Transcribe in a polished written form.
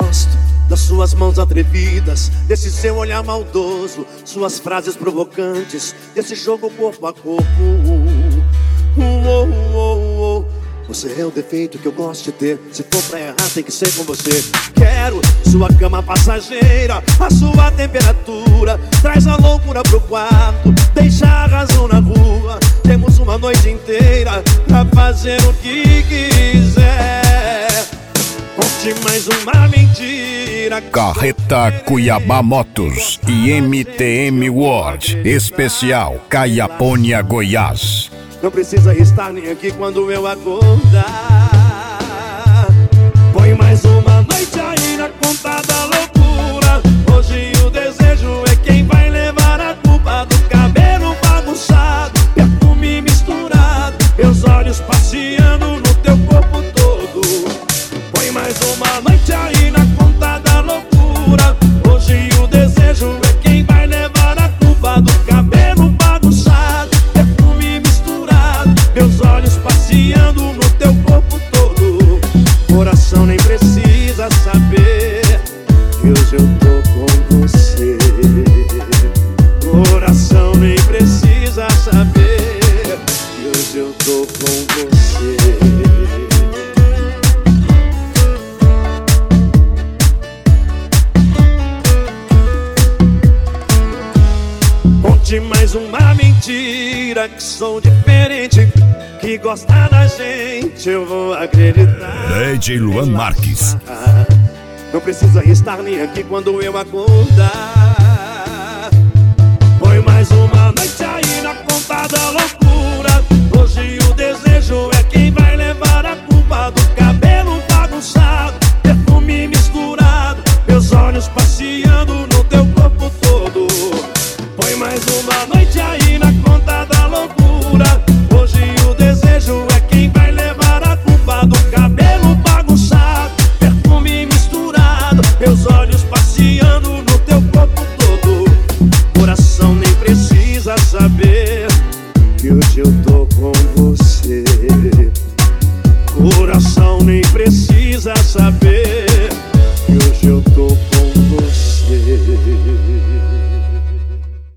gosto das suas mãos atrevidas, desse seu olhar maldoso, suas frases provocantes, desse jogo corpo a corpo. Você é o defeito que eu gosto de ter. Se for pra errar tem que ser com você. Quero sua cama passageira, a sua temperatura. Traz a loucura pro quarto, deixa a razão na rua. Temos uma noite inteira pra fazer o que quiser. Conte mais uma mentira. Carreta Cuiabá Motos e MTM World Especial Caiapônia, Goiás. Não precisa estar nem aqui quando eu acordar. Põe mais uma noite aí na conta da loucura. Hoje o desejo é quem vai levar a culpa do cabelo bagunçado, perfume misturado, meus olhos passeando no teu corpo todo. Põe mais uma noite aí na conta da loucura. Hoje o desejo é quem vai levar a culpa do cabelo bagunçado, perfume misturado, meus olhos passeando no teu corpo todo. Coração nem precisa saber que hoje eu tô com você. Coração nem precisa saber que hoje eu tô com você. Conte mais uma mentira, que sou diferente, que gosta da gente, eu vou acreditar. DJ Luan Marques. Não precisa estar nem aqui quando eu acordar. Põe mais uma noite aí na conta da loucura. Hoje o desejo é quem vai levar a culpa do cabelo bagunçado, perfume misturado, meus olhos passeando no teu corpo todo. Põe mais uma noite aí na conta da loucura. Hoje o desejo é quem vai levar a culpa do cabelo bagunçado, perfume misturado, meus olhos passeando no teu corpo todo. Coração nem precisa saber que hoje eu tô com você.